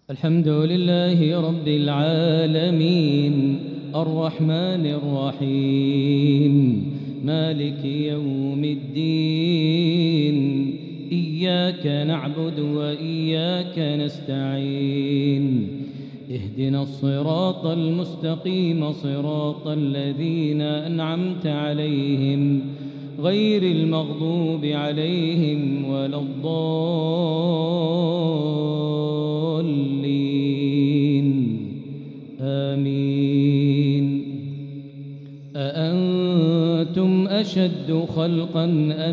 الحمد لله رب العالمين الرحمن الرحيم مالك يوم الدين إياك نعبد وإياك نستعين اهدنا الصراط المستقيم صراط الذين أنعمت عليهم غير المغضوب عليهم ولا الضالين آمين. أأنتم أشد خلقا أم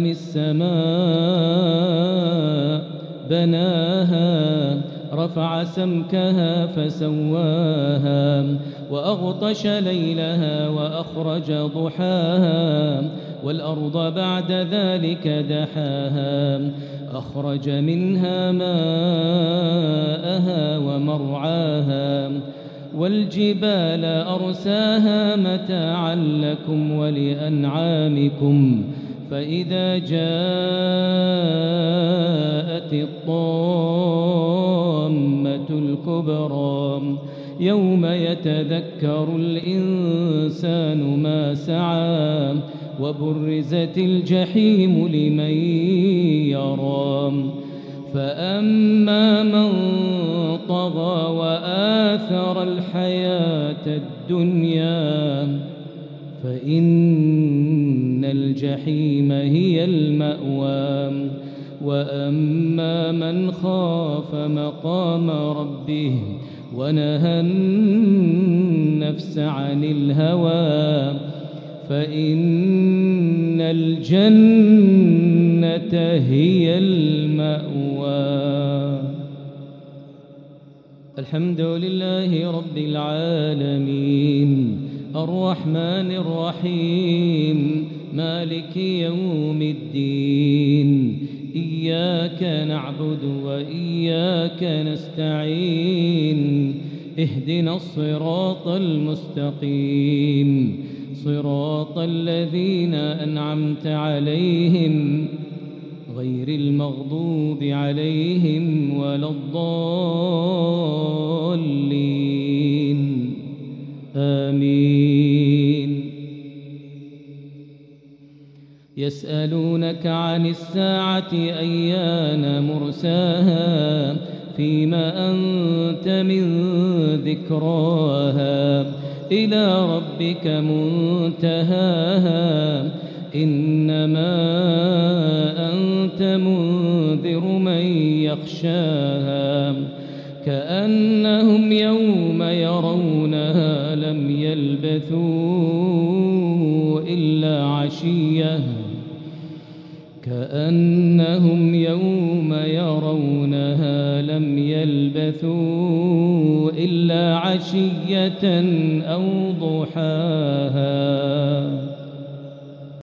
السماء بناها رفع سمكها فسواها وأغطش ليلها وأخرج ضحاها والأرض بعد ذلك دحاها أخرج منها ماءها ومرعاها والجبال أرساها متاعا لكم ولأنعامكم فإذا جاءت الطامة الكبرى يوم يتذكر الإنسان ما سعى وبرزت الجحيم لمن يرى فأما من طغى وآثر الحياة الدنيا فإن الجحيم هي المأوى وأما من خاف مقام ربه ونهى النفس عن الهوى فإن الجنة هي المأوى. الحمد لله رب العالمين الرحمن الرحيم مالك يوم الدين إياك نعبد وإياك نستعين اهدنا الصراط المستقيم صراط الذين أنعمت عليهم غير المغضوب عليهم ولا الضالين آمين. يسألونك عن الساعة أيان مرساها فيما أنت من ذكراها إلى ربك منتهاها إنما أنت منذر من يخشاها كأنهم يوم يرونها لم يلبثوا إلا عشية كأنهم يوم يرونها لم يلبثوا إلا عشية أو ضحاها.